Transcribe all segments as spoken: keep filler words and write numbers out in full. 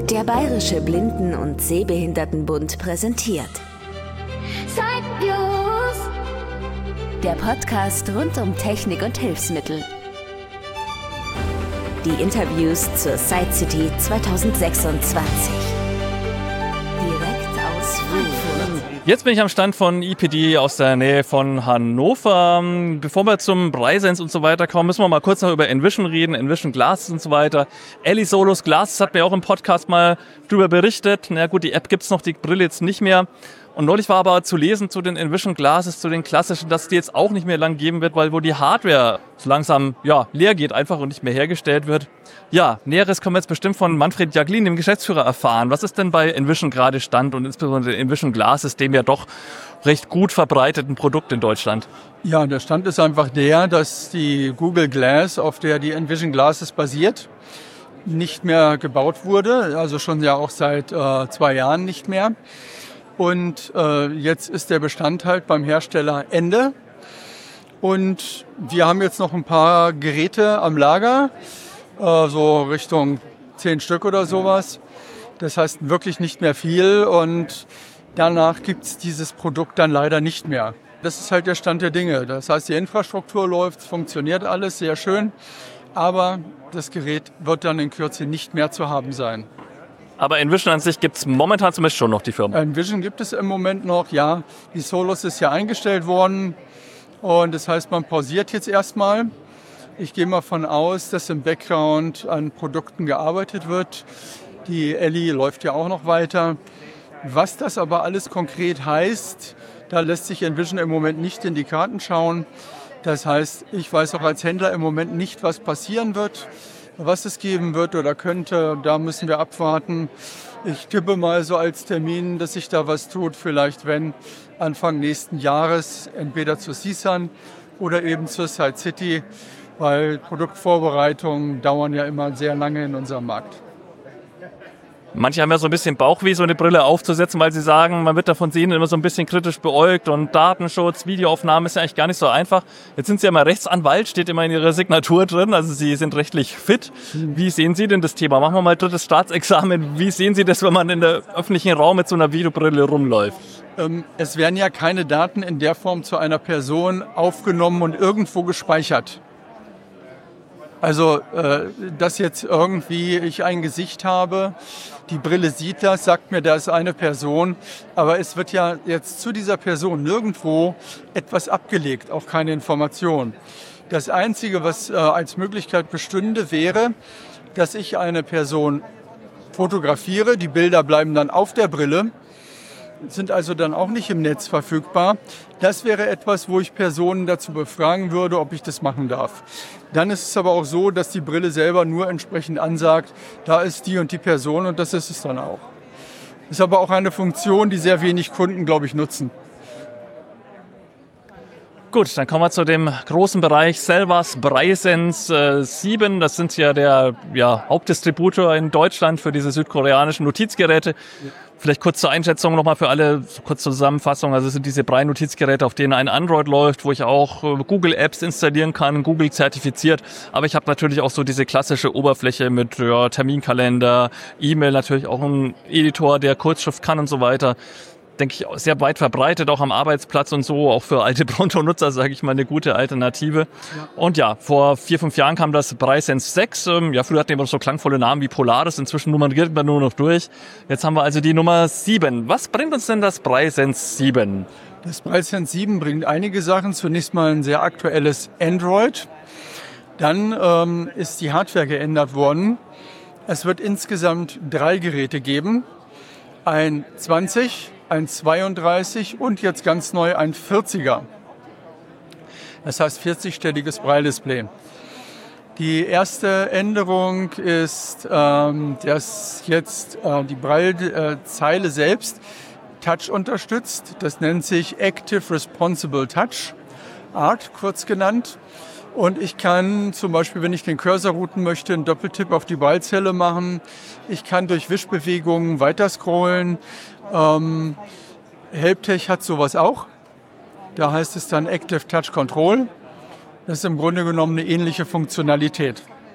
Der Bayerische Blinden- und Sehbehindertenbund präsentiert Sideviews, der Podcast rund um Technik und Hilfsmittel. Die Interviews zur Sight City zwanzig sechsundzwanzig. Direkt aus Frankfurt. Jetzt bin ich am Stand von I P D aus der Nähe von Hannover. Bevor wir zum Breisens und so weiter kommen, müssen wir mal kurz noch über Envision reden, Envision Glasses und so weiter. Ellie Solos Glasses hat mir auch im Podcast mal drüber berichtet. Na gut, die App gibt's noch, die Brille jetzt nicht mehr. Und neulich war aber zu lesen zu den Envision Glasses, zu den klassischen, dass die jetzt auch nicht mehr lang geben wird, weil wo die Hardware so langsam ja, leer geht einfach und nicht mehr hergestellt wird. Ja, Näheres können wir jetzt bestimmt von Manfred Jaglin, dem Geschäftsführer, erfahren. Was ist denn bei Envision gerade Stand und insbesondere Envision Glasses, dem ja doch recht gut verbreiteten Produkt in Deutschland? Ja, der Stand ist einfach der, dass die Google Glass, auf der die Envision Glasses basiert, nicht mehr gebaut wurde, also schon ja auch seit äh, zwei Jahren nicht mehr. Und äh, jetzt ist der Bestand halt beim Hersteller Ende. Und wir haben jetzt noch ein paar Geräte am Lager, äh, so Richtung zehn Stück oder sowas. Das heißt wirklich nicht mehr viel und danach gibt es dieses Produkt dann leider nicht mehr. Das ist halt der Stand der Dinge. Das heißt, die Infrastruktur läuft, funktioniert alles sehr schön, aber das Gerät wird dann in Kürze nicht mehr zu haben sein. Aber Envision an sich gibt es momentan zumindest schon noch die Firma. Envision gibt es im Moment noch, ja. Die Solos ist ja eingestellt worden und das heißt, man pausiert jetzt erstmal. Ich gehe mal von aus, dass im Background an Produkten gearbeitet wird. Die Ellie läuft ja auch noch weiter. Was das aber alles konkret heißt, da lässt sich Envision im Moment nicht in die Karten schauen. Das heißt, ich weiß auch als Händler im Moment nicht, was passieren wird. Was es geben wird oder könnte, da müssen wir abwarten. Ich tippe mal so als Termin, dass sich da was tut, vielleicht wenn Anfang nächsten Jahres, entweder zur C S U N oder eben zur Sight City, weil Produktvorbereitungen dauern ja immer sehr lange in unserem Markt. Manche haben ja so ein bisschen Bauchweh, so eine Brille aufzusetzen, weil sie sagen, man wird davon sehen, immer so ein bisschen kritisch beäugt und Datenschutz, Videoaufnahmen ist ja eigentlich gar nicht so einfach. Jetzt sind Sie ja mal Rechtsanwalt, steht immer in Ihrer Signatur drin, also Sie sind rechtlich fit. Wie sehen Sie denn das Thema? Machen wir mal drittes Staatsexamen. Wie sehen Sie das, wenn man in der öffentlichen Raum mit so einer Videobrille rumläuft? Ähm, es werden ja keine Daten in der Form zu einer Person aufgenommen und irgendwo gespeichert. Also, äh, dass jetzt irgendwie ich ein Gesicht habe, die Brille sieht das, sagt mir, da ist eine Person, aber es wird ja jetzt zu dieser Person nirgendwo etwas abgelegt, auch keine Information. Das Einzige, was äh, als Möglichkeit bestünde, wäre, dass ich eine Person fotografiere, die Bilder bleiben dann auf der Brille, sind also dann auch nicht im Netz verfügbar. Das wäre etwas, wo ich Personen dazu befragen würde, ob ich das machen darf. Dann ist es aber auch so, dass die Brille selber nur entsprechend ansagt, da ist die und die Person und das ist es dann auch. Ist aber auch eine Funktion, die sehr wenig Kunden, glaube ich, nutzen. Gut, dann kommen wir zu dem großen Bereich Selvas Breisens äh, sieben. Das sind ja der ja, Hauptdistributor in Deutschland für diese südkoreanischen Notizgeräte. Ja. Vielleicht kurz zur Einschätzung nochmal für alle, so kurz zur Zusammenfassung. Also es sind diese Brei-Notizgeräte, auf denen ein Android läuft, wo ich auch äh, Google-Apps installieren kann, Google zertifiziert. Aber ich habe natürlich auch so diese klassische Oberfläche mit ja, Terminkalender, E-Mail, natürlich auch ein Editor, der Kurzschrift kann und so weiter. Denke ich, sehr weit verbreitet, auch am Arbeitsplatz und so, auch für alte Pronto-Nutzer, sage ich mal, eine gute Alternative. Ja. Und ja, vor vier, fünf Jahren kam das Breisens sechs. Ja, früher hatten wir noch so klangvolle Namen wie Polaris, inzwischen nummeriert man nur noch durch. Jetzt haben wir also die Nummer sieben. Was bringt uns denn das Breisens sieben? Das Breisens sieben bringt einige Sachen. Zunächst mal ein sehr aktuelles Android. Dann ähm, ist die Hardware geändert worden. Es wird insgesamt drei Geräte geben. Ein zwanzig, ein zweiunddreißig und jetzt ganz neu ein vierziger. Das heißt vierzigstelliges Braille-Display. Die erste Änderung ist, ähm, dass jetzt äh, die Braille-Zeile selbst Touch unterstützt. Das nennt sich Active Responsible Touch, A R T kurz genannt. Und ich kann zum Beispiel, wenn ich den Cursor routen möchte, einen Doppeltipp auf die Braillezelle machen. Ich kann durch Wischbewegungen weiter scrollen. Ähm, Helptech hat sowas auch. Da heißt es dann Active Touch Control. Das ist im Grunde genommen eine ähnliche Funktionalität.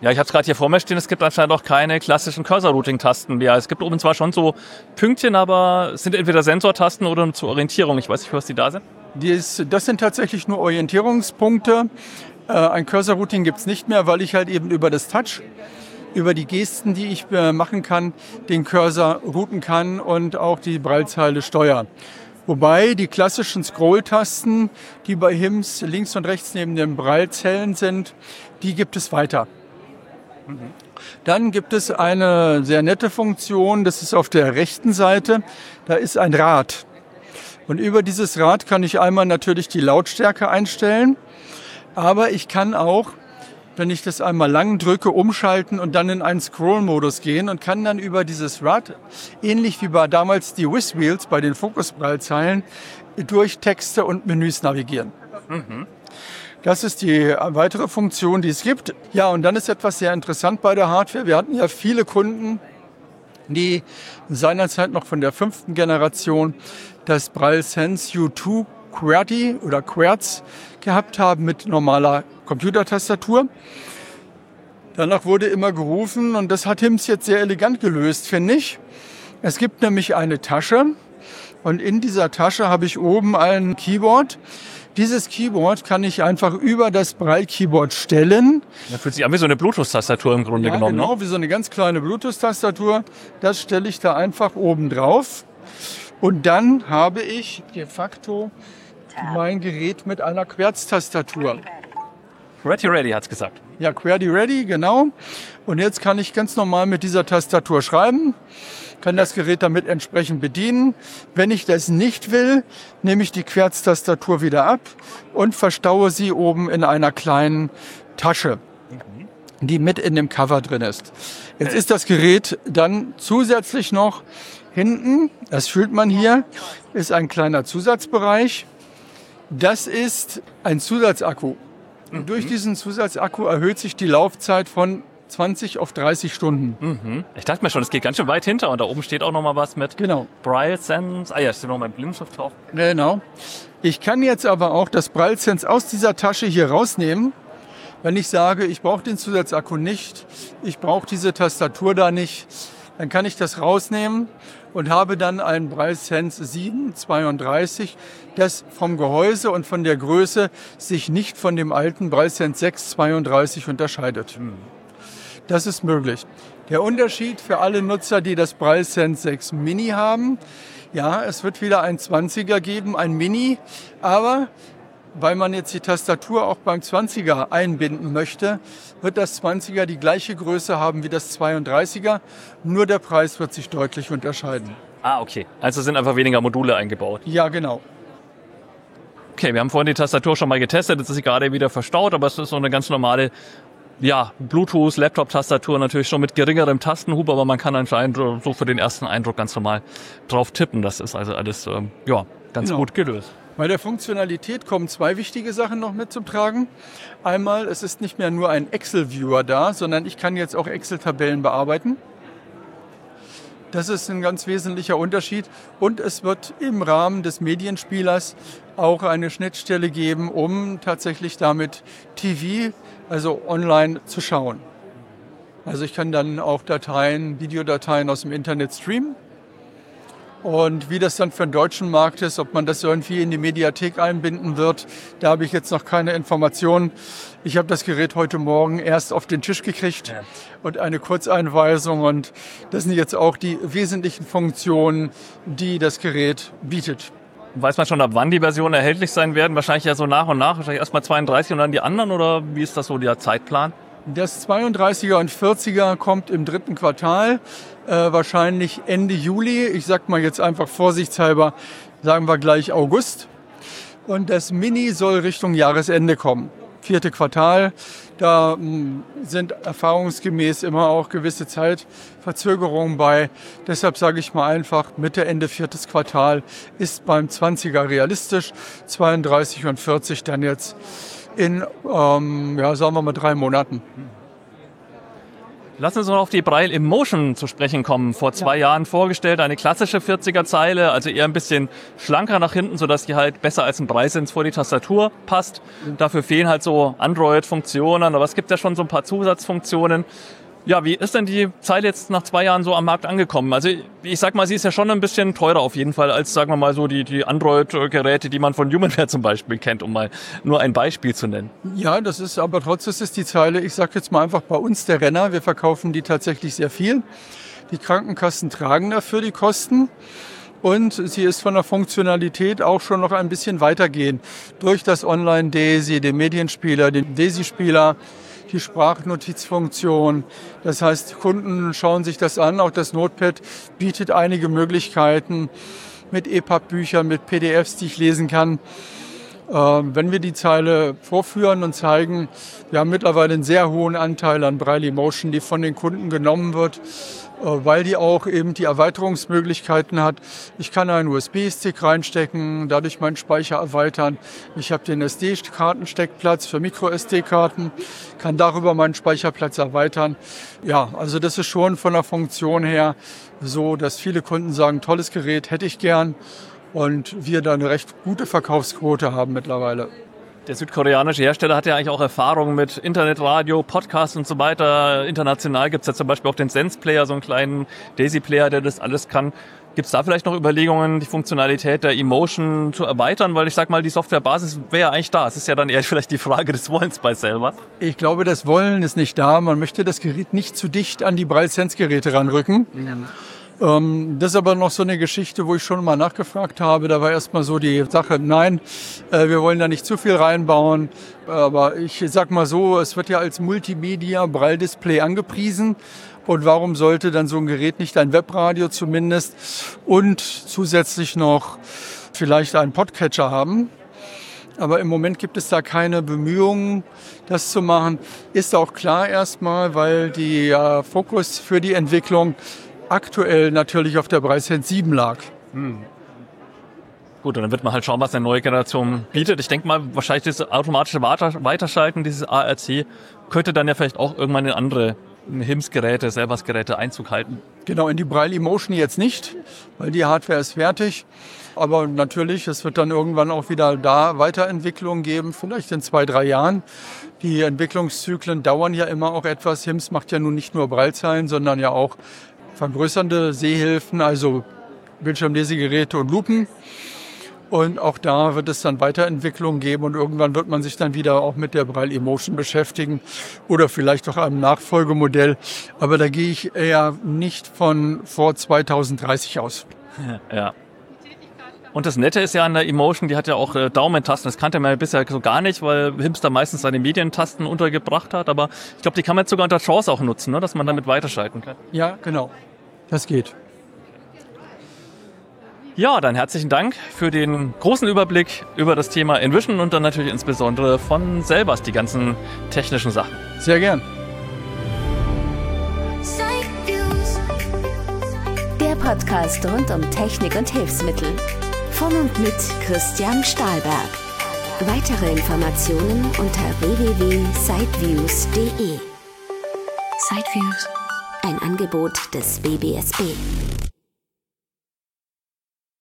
Ja, ich habe es gerade hier vor mir stehen, es gibt anscheinend auch keine klassischen Cursor-Routing-Tasten mehr. Es gibt oben zwar schon so Pünktchen, aber es sind entweder Sensortasten oder zur Orientierung. Ich weiß nicht, was die da sind. Dies, das sind tatsächlich nur Orientierungspunkte. Äh, ein Cursor-Routing gibt es nicht mehr, weil ich halt eben über das Touch, über die Gesten, die ich äh, machen kann, den Cursor routen kann und auch die Braillezeile steuern. Wobei die klassischen Scroll-Tasten, die bei H I M S links und rechts neben den Braillezellen sind, die gibt es weiter. Mhm. Dann gibt es eine sehr nette Funktion, das ist auf der rechten Seite, da ist ein Rad. Und über dieses Rad kann ich einmal natürlich die Lautstärke einstellen, aber ich kann auch, wenn ich das einmal lang drücke, umschalten und dann in einen Scroll-Modus gehen und kann dann über dieses Rad, ähnlich wie bei damals die Whiz-Wheels bei den Focus-Braille-Zeilen, durch Texte und Menüs navigieren. Mhm. Das ist die weitere Funktion, die es gibt. Ja, und dann ist etwas sehr interessant bei der Hardware. Wir hatten ja viele Kunden, die seinerzeit noch von der fünften Generation das Braille Sense U zwei QWERTY oder QWERTZ gehabt haben mit normaler Computertastatur. Danach wurde immer gerufen und das hat H I M S jetzt sehr elegant gelöst, finde ich. Es gibt nämlich eine Tasche und in dieser Tasche habe ich oben ein Keyboard. Dieses Keyboard kann ich einfach über das Braille-Keyboard stellen. Das fühlt sich an wie so eine Bluetooth-Tastatur im Grunde ja, genommen. Genau, ne? wie so eine ganz kleine Bluetooth-Tastatur. Das stelle ich da einfach oben drauf. Und dann habe ich de facto mein Gerät mit einer QWERTZ-Tastatur. Ready Ready hat's gesagt. Ja, QWERTY Ready, genau. Und jetzt kann ich ganz normal mit dieser Tastatur schreiben, kann das Gerät damit entsprechend bedienen. Wenn ich das nicht will, nehme ich die QWERTZ-Tastatur wieder ab und verstaue sie oben in einer kleinen Tasche, die mit in dem Cover drin ist. Jetzt ist das Gerät dann zusätzlich noch hinten, das fühlt man hier, ist ein kleiner Zusatzbereich. Das ist ein Zusatzakku. Und durch diesen Zusatzakku erhöht sich die Laufzeit von zwanzig auf dreißig Stunden. Mhm. Ich dachte mir schon, es geht ganz schön weit hinter und da oben steht auch noch mal was mit genau. Braille Sense. Ah ja, steht noch mal ein Blindenschrift drauf. Genau. Ich kann jetzt aber auch das Braille Sense aus dieser Tasche hier rausnehmen. Wenn ich sage, ich brauche den Zusatzakku nicht, ich brauche diese Tastatur da nicht, dann kann ich das rausnehmen und habe dann ein Braille Sense sieben zweiunddreißig, das vom Gehäuse und von der Größe sich nicht von dem alten Braille Sense sechs zweiunddreißig unterscheidet. Mhm. Das ist möglich. Der Unterschied für alle Nutzer, die das Braille Sense sechs Mini haben, ja, es wird wieder ein zwanziger geben, ein Mini, aber weil man jetzt die Tastatur auch beim zwanziger einbinden möchte, wird das zwanziger die gleiche Größe haben wie das zweiunddreißiger, nur der Preis wird sich deutlich unterscheiden. Ah, okay. Also sind einfach weniger Module eingebaut. Ja, genau. Okay, wir haben vorhin die Tastatur schon mal getestet, jetzt ist sie gerade wieder verstaut, aber es ist so eine ganz normale ja, Bluetooth-Laptop-Tastatur, natürlich schon mit geringerem Tastenhub, aber man kann anscheinend so für den ersten Eindruck ganz normal drauf tippen. Das ist also alles ähm, ja, ganz genau. gut gelöst. Bei der Funktionalität kommen zwei wichtige Sachen noch mit zum Tragen. Einmal, es ist nicht mehr nur ein Excel-Viewer da, sondern ich kann jetzt auch Excel-Tabellen bearbeiten. Das ist ein ganz wesentlicher Unterschied. Und es wird im Rahmen des Medienspielers auch eine Schnittstelle geben, um tatsächlich damit T V, also online, zu schauen. Also ich kann dann auch Dateien, Videodateien aus dem Internet streamen. Und wie das dann für den deutschen Markt ist, ob man das irgendwie in die Mediathek einbinden wird, da habe ich jetzt noch keine Informationen. Ich habe das Gerät heute Morgen erst auf den Tisch gekriegt ja. und eine Kurzeinweisung. Und das sind jetzt auch die wesentlichen Funktionen, die das Gerät bietet. Weiß man schon, ab wann die Versionen erhältlich sein werden? Wahrscheinlich ja so nach und nach, wahrscheinlich erst mal zweiunddreißig und dann die anderen, oder wie ist das so der Zeitplan? Das zweiunddreißiger und vierziger kommt im dritten Quartal, äh, wahrscheinlich Ende Juli. Ich sag mal jetzt einfach vorsichtshalber, sagen wir gleich August. Und das Mini soll Richtung Jahresende kommen. Vierte Quartal, da mh, sind erfahrungsgemäß immer auch gewisse Zeitverzögerungen bei. Deshalb sage ich mal einfach, Mitte, Ende viertes Quartal ist beim zwanziger realistisch, zweiunddreißig und vierzig dann jetzt in, ähm, ja, sagen wir mal, drei Monaten. Lassen Sie uns noch auf die Braille Emotion zu sprechen kommen. Vor zwei ja. Jahren vorgestellt, eine klassische vierziger-Zeile, also eher ein bisschen schlanker nach hinten, sodass die halt besser als ein Braillesens vor die Tastatur passt. Dafür fehlen halt so Android-Funktionen, aber es gibt ja schon so ein paar Zusatzfunktionen. Ja, wie ist denn die Zeile jetzt nach zwei Jahren so am Markt angekommen? Also ich sag mal, sie ist ja schon ein bisschen teurer auf jeden Fall als, sagen wir mal, so die, die Android-Geräte, die man von Humanware zum Beispiel kennt, um mal nur ein Beispiel zu nennen. Ja, das ist aber trotzdem ist die Zeile, ich sag jetzt mal einfach bei uns der Renner, wir verkaufen die tatsächlich sehr viel. Die Krankenkassen tragen dafür die Kosten. Und sie ist von der Funktionalität auch schon noch ein bisschen weitergehend. Durch das Online-Daisy, den Medienspieler, den Daisy-Spieler, die Sprachnotizfunktion. Das heißt, Kunden schauen sich das an. Auch das Notepad bietet einige Möglichkeiten mit E P U B-Büchern, mit P D Fs, die ich lesen kann. Äh, wenn wir die Zeile vorführen und zeigen, wir haben mittlerweile einen sehr hohen Anteil an Braille Emotion, die von den Kunden genommen wird, weil die auch eben die Erweiterungsmöglichkeiten hat. Ich kann einen U S B-Stick reinstecken, dadurch meinen Speicher erweitern. Ich habe den S D-Kartensteckplatz für Micro-S D-Karten, kann darüber meinen Speicherplatz erweitern. Ja, also das ist schon von der Funktion her so, dass viele Kunden sagen, tolles Gerät, hätte ich gern. Und wir da eine recht gute Verkaufsquote haben mittlerweile. Der südkoreanische Hersteller hat ja eigentlich auch Erfahrung mit Internetradio, Podcasts und so weiter. International gibt es ja zum Beispiel auch den Sense-Player, so einen kleinen Daisy-Player, der das alles kann. Gibt es da vielleicht noch Überlegungen, die Funktionalität der Emotion zu erweitern? Weil ich sag mal, die Softwarebasis wäre ja eigentlich da. Es ist ja dann eher vielleicht die Frage des Wollens bei selber. Ich glaube, das Wollen ist nicht da. Man möchte das Gerät nicht zu dicht an die Braille-Sense-Geräte ranrücken. Ja. Ähm, das ist aber noch so eine Geschichte, wo ich schon mal nachgefragt habe. Da war erstmal so die Sache, nein, äh, wir wollen da nicht zu viel reinbauen. Aber ich sag mal so, es wird ja als Multimedia-Braille-Display angepriesen. Und warum sollte dann so ein Gerät nicht ein Webradio zumindest und zusätzlich noch vielleicht einen Podcatcher haben? Aber im Moment gibt es da keine Bemühungen, das zu machen. Ist auch klar erstmal, weil der äh, Fokus für die Entwicklung aktuell natürlich auf der BrailleSense sieben lag. Hm. Gut, und dann wird man halt schauen, was eine neue Generation bietet. Ich denke mal, wahrscheinlich das automatische Weiterschalten, dieses A R C, könnte dann ja vielleicht auch irgendwann in andere H I M S-Geräte, Selbers-Geräte Einzug halten. Genau, in die Braille Emotion jetzt nicht, weil die Hardware ist fertig. Aber natürlich, es wird dann irgendwann auch wieder da Weiterentwicklungen geben, vielleicht in zwei, drei Jahren. Die Entwicklungszyklen dauern ja immer auch etwas. H I M S macht ja nun nicht nur Braillezeilen, sondern ja auch vergrößernde Sehhilfen, also Bildschirmlesegeräte und Lupen. Und auch da wird es dann Weiterentwicklungen geben und irgendwann wird man sich dann wieder auch mit der Braille Emotion beschäftigen oder vielleicht auch einem Nachfolgemodell. Aber da gehe ich eher nicht von vor zweitausenddreißig aus. Ja. Und das Nette ist ja an der Emotion, die hat ja auch äh, Daumentasten. Das kannte man ja bisher so gar nicht, weil H I M S da meistens seine Medientasten untergebracht hat. Aber ich glaube, die kann man jetzt sogar unter Chance auch nutzen, ne? Dass man damit weiterschalten kann. Ja, genau. Das geht. Ja, dann herzlichen Dank für den großen Überblick über das Thema Envision und dann natürlich insbesondere von Selbers die ganzen technischen Sachen. Sehr gern. Der Podcast rund um Technik und Hilfsmittel. Von und mit Christian Stahlberg. Weitere Informationen unter w w w punkt sideviews punkt de. Sideviews, ein Angebot des W B S B.